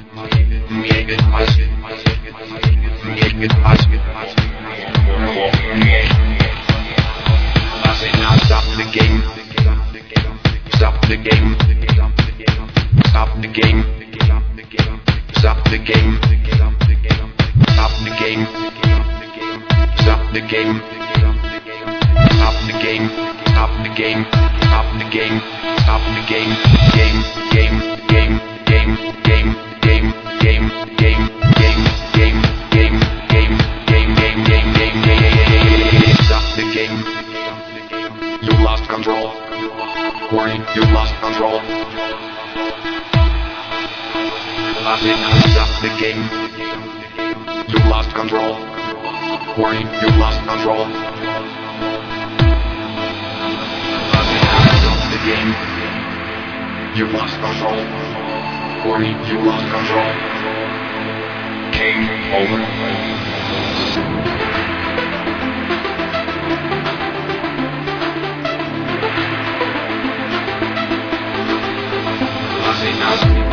Stop the game. Stop the game. Stop the game. Stop the game. Stop the game. Stop the game. Stop the game. Stop the game. Stop the game. Stop the game. Game. Game. Game. Game. Game. Game. Game. Game. Game. Game. Game. Game. Game. Game. Game. Game. Stop the game. You lost control. Worry, you lost control. Stop the game. You lost control. Worry, you lost control. Stop the game. You lost control. Worry, you lost control. Game over. Enough.